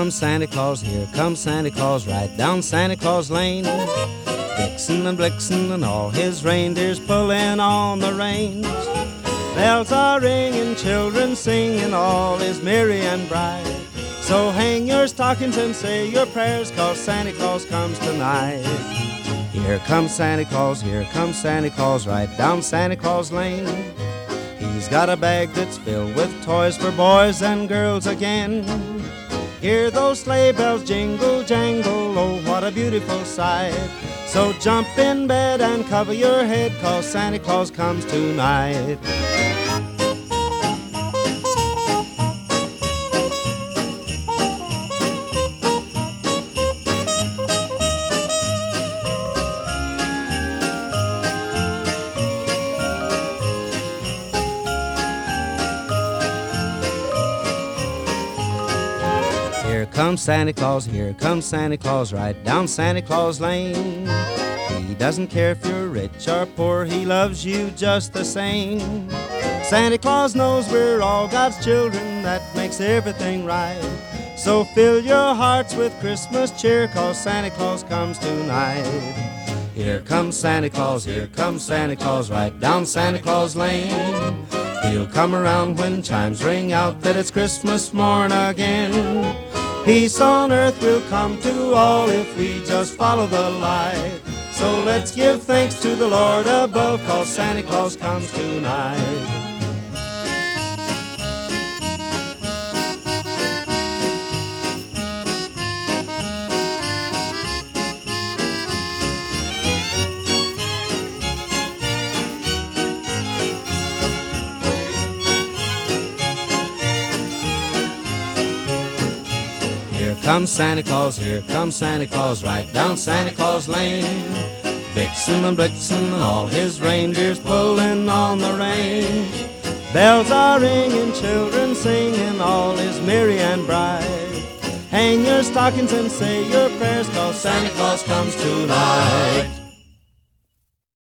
comes Santa Claus, here comes Santa Claus, right down Santa Claus Lane. Vixen and Blixen and all his reindeers pulling on the reins. Bells are ringing, children singing, all is merry and bright. So hang your stockings and say your prayers, 'cause Santa Claus comes tonight. Here comes Santa Claus, here comes Santa Claus, right down Santa Claus Lane. He's got a bag that's filled with toys for boys and girls again. Hear those sleigh bells jingle, jangle, oh what a beautiful sight. So jump in bed and cover your head, 'cause Santa Claus comes tonight. Here comes Santa Claus, here comes Santa Claus, right down Santa Claus Lane. He doesn't care if you're rich or poor, he loves you just the same. Santa Claus knows we're all God's children, that makes everything right. So fill your hearts with Christmas cheer, 'cause Santa Claus comes tonight. Here comes Santa Claus, here comes Santa Claus, right down Santa Claus Lane. He'll come around when chimes ring out that it's Christmas morn again. Peace on earth will come to all if we just follow the light. So let's give thanks to the Lord above, 'cause Santa Claus comes tonight. Here comes Santa Claus, here comes Santa Claus, right down Santa Claus Lane. Vixen and Blixen and all his reindeers pulling on the reins. Bells are ringing, children singing, all is merry and bright. Hang your stockings and say your prayers, 'cause Santa Claus comes tonight.